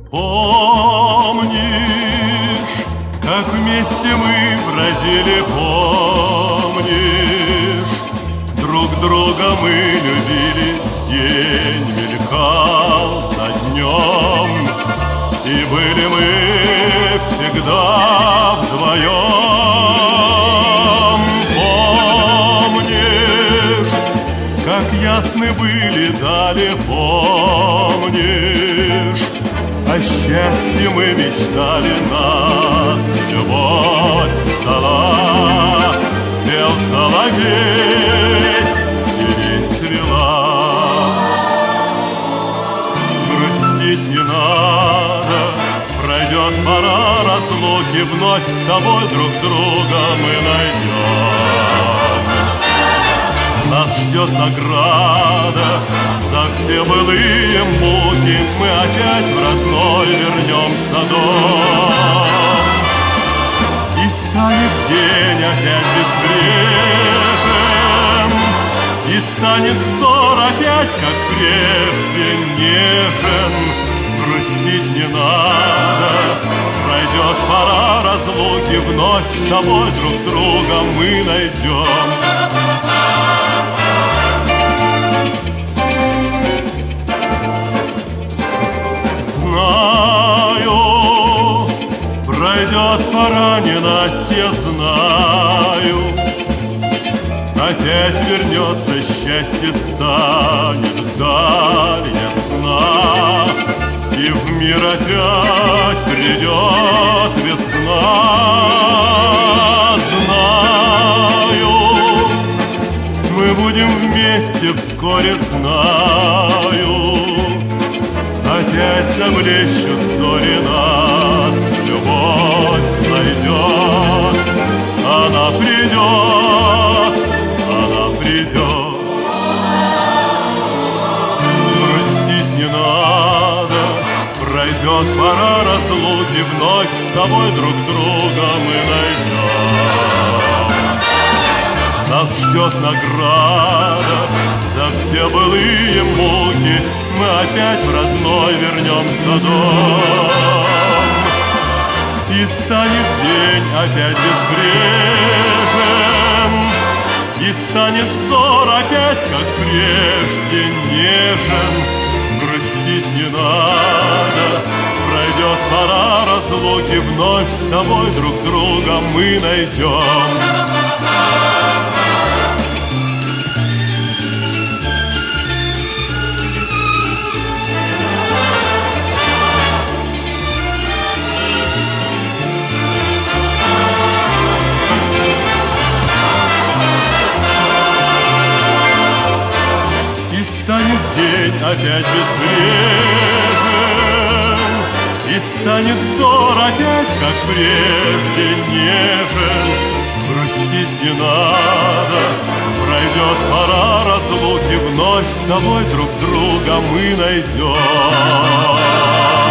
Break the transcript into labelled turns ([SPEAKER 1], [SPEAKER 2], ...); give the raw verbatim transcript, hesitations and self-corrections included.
[SPEAKER 1] Помнишь, как вместе мы бродили, помнишь, друг друга мы любили, день мелькал за днем, и были мы всегда вдвоем. Помнишь, как ясны были дали, помнишь, о счастье мы мечтали, нас любовь ждала, пел соловей, сирень цвела. Грустить не надо, пройдет пора разлуки, вновь с тобой друг друга мы найдем. Нас ждет награда за все былые муки, мы опять в родной вернемся дом. И станет день опять безбрежен, и станет взор опять, как прежде, нежен. Грустить не надо, пройдет пора разлуки, вновь с тобой друг друга мы найдем. Знаю, пройдет пора ненастья, знаю, опять вернется счастье, станет даль ясна, и в мир опять придет весна. Знаю, мы будем вместе вскоре, знаю, опять заблещут зори, нас любовь найдет. Она придет, она придет. Грустить не надо, пройдет пора разлуки, вновь с тобой друг друга мы найдем. Нас ждет награда за все былые муки, мы опять в родной вернемся дом. И станет день опять безбрежен, и станет взор опять, как прежде, нежен. Грустить не надо, пройдет пора разлуки, вновь с тобой друг друга мы найдем. Станет день опять безбрежен, и станет взор опять, как прежде, нежен. Грустить не надо, пройдет пора разлуки, вновь с тобой друг друга мы найдем.